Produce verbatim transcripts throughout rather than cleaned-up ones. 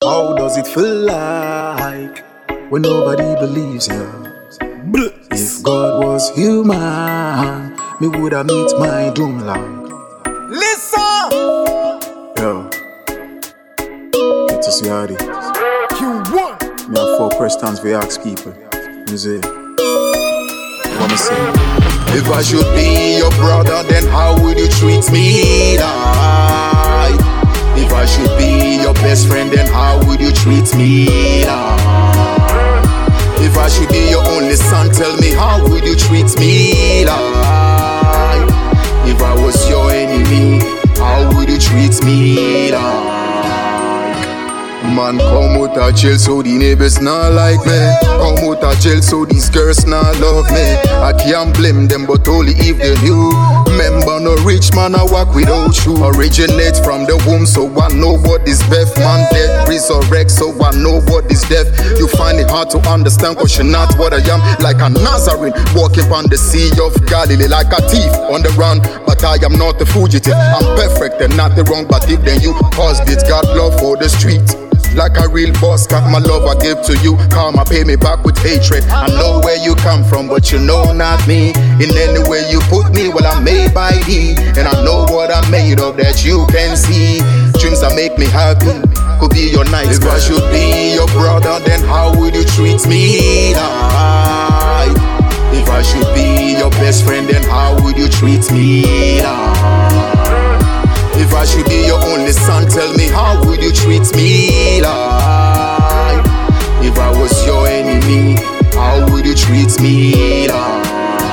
How does it feel like when nobody believes you? If God was human, me woulda meet my doom log. Listen! Yo, get to see how it is. Q one. Me have four questions we ask people. You see, what me say? If I should be your brother, then how would you treat me? Like, if I should be your best friend, then how would you treat me? Like, if I should be your only son, tell me how would you treat me? Like, if I was your enemy, how would you treat me? Like, man come out of jail so the neighbors not like me. Come out of jail so these girls not love me. I can't blame them but only if they knew. Remember no rich man I walk without you. Originate from the womb so I know what is death. Man dead resurrect so I know what is death. You find it hard to understand cause you're not what I am. Like a Nazarene walking on the sea of Galilee. Like a thief on the run but I am not a fugitive. I'm perfect and not the wrong but if then you caused it. Got love for the street. Like a real boss, got my love I give to you. Karma pay me back with hatred. I know where you come from, but you know not me. In any way you put me, well I'm made by thee. And I know what I'm made of that you can see. Dreams that make me happy, could be your night. If I should be your brother, then how would you treat me? Like, if I should be your best friend, then how would you treat me? Like, if I should be your only son, tell me how would you treat me? Like, if I was your enemy, how would you treat me? Like,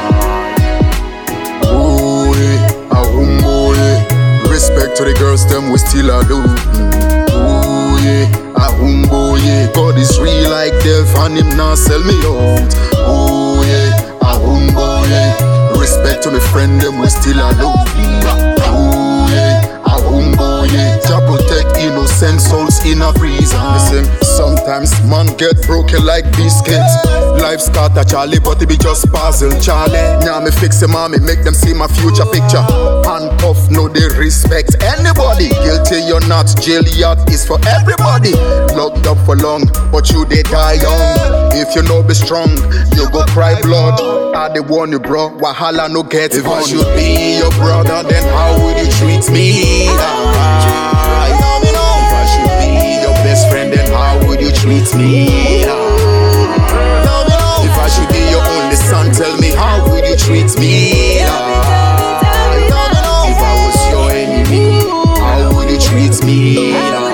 ooh, yeah, ah, humble, yeah. Respect to the girls, them we still a do. Ooh, yeah, ah, humble, yeah. God is real like death and him not sell me out. Ooh, yeah, ah, humble, yeah. Respect to my friend, them we still a do. Ooh, yeah. Humble, yeah. Jah protect innocent souls in a prison. Listen, sometimes man get broken like biscuits. Life's got a Charlie, but it be just puzzle, Charlie. Now me fix him, mommy, make them see my future picture. Handcuff, no they respect anybody. Guilty or not, jail yacht is for everybody. Locked up for long, but you they die young. If you know be strong, you go cry blood. I they warn you, bro. Wahala no get. If I should be your brother, then how would you treat me? Like, if I should be your best friend, then how would you treat me? Like, if I should be your only son, tell me how would you treat me? Like, if I was your enemy, how would you treat me? Like,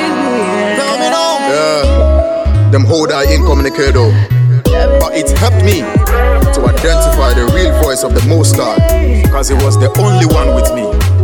yeah, them hold I incommunicado, but it helped me to identify the real voice of the Most High, because he was the only one with me.